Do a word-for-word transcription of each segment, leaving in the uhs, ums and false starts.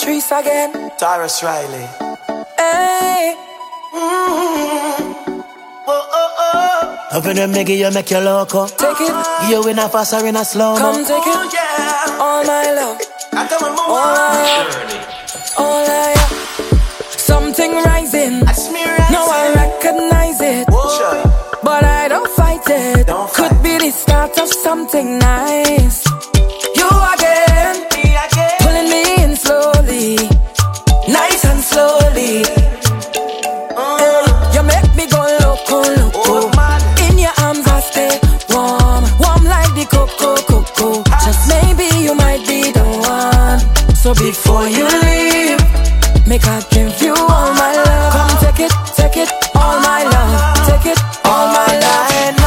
Patrice again. Tarrus Riley. Hey. Mm-hmm. Oh, oh, oh. Up in the Mickey, you make you loco. Take it. You in a fast or in a slow. Come take it. Oh, yeah. All my love. I come and move all I all I something rising. rising. Now I recognize it. Whoa. But I don't fight it. Don't Could fight. be the start of something nice. You again, Me again. pulling me in slowly, nice and slowly. Uh. Hey, you make me go loco, loco. Oh, man. In your arms I stay warm, warm like the cocoa, cocoa. Just maybe you might be the one. So before you leave, make I give you all my love. Come take it, take it, all my love. Take it, all my love. Night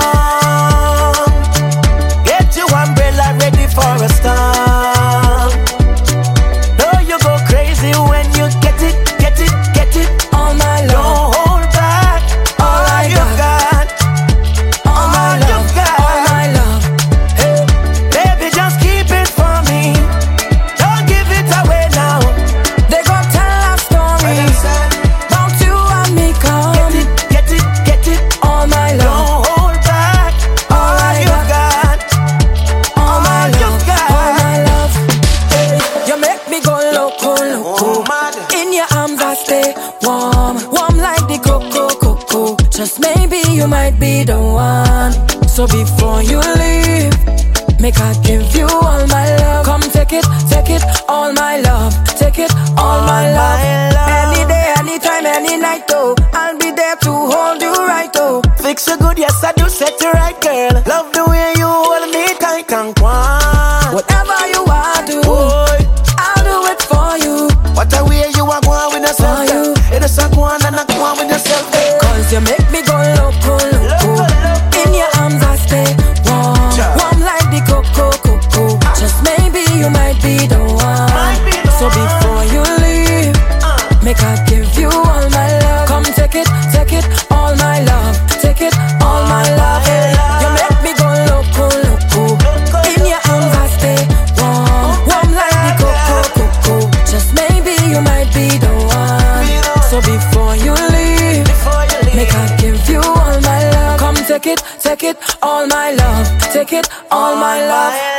long. Get your umbrella ready for a storm. Know you go crazy when you get it, get it, get it. All my love. Don't hold back. All, all you got. All All my you love. got. All my love. Hey, baby, just keep it for me. Don't give it away now. They gon' tell our story about you and me. Come, Get it, get it, get it. all my love. Don't hold back. All, I you got. got. All my you love. got. All my love. Hey, you make me go loco, loco. Oh, man. In your arms I stay warm, warm like the cocoa, cocoa. Just maybe you might be the one. So before you leave, make I give you all my love. Come take it, take it, all my love. Take it, all my love. Any day, anytime, any night, oh, I'll be there to hold you right, oh. Fix you good, yes I do, set you right, girl. Love the way you hold me tight and quiet. Whatever you want to, Boy, I'll do it for you. what a way you are going with yourself, For you. girl. It is a go on and a go on with yourself, girl. Cause you make me go loco, loco. In your arms I stay warm, Ja. warm like the cocoa, cocoa. Just maybe you might be the Might one. be the So one. before you leave, Uh. make I give you all my love. Come take it, take it, all my love. Take it, all my love. You make me go loco, loco. In your arms I stay warm, warm like the cocoa, cocoa. Just maybe you might be the one. So before you leave, Before you leave, make I give you all my love. Come take it, take it, all my love. Take it, all my love.